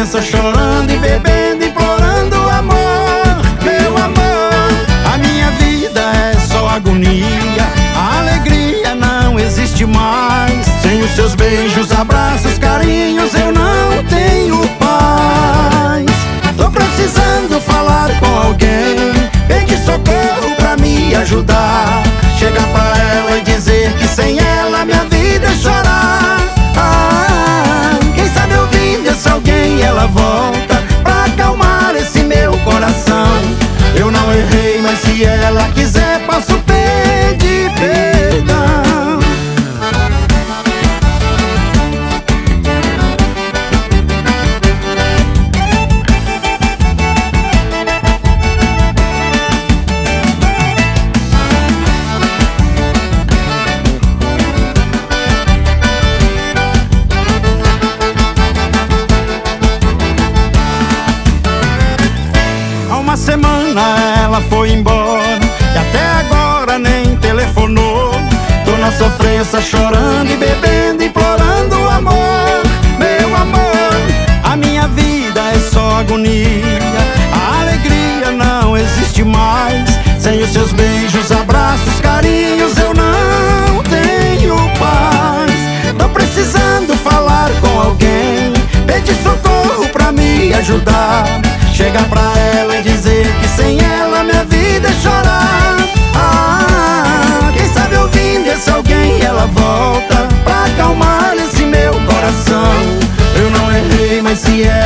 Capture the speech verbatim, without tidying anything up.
sofrência, chorando e bebendo, implorando amor. Meu amor, a minha vida é só agonia, a alegria não existe mais. Sem os seus beijos, abraços, carinhos, eu não tenho paz. Tô precisando falar com alguém, pedir socorro pra me ajudar. Chegar pra ela e dizer que sem ela minha vida é chorar. Ah, quem sabe ouvindo esse alguém ela volta pra acalmar esse meu coração. Eu não errei, mas se ela quiser posso pedir perdão. Uma semana ela foi embora e até agora nem telefonou. Tô na sofrência, chorando e bebendo, implorando amor. Meu amor, a minha vida é só agonia, a alegria não existe mais. Sem os seus beijos, abraços, carinhos, eu não tenho paz. Tô precisando falar com alguém, pedir socorro pra me ajudar. Chegar pra ela e dizer que sem ela minha vida é chorar. Ah, quem sabe ouvindo esse alguém ela volta pra acalmar esse meu coração. Eu não errei, mas se ela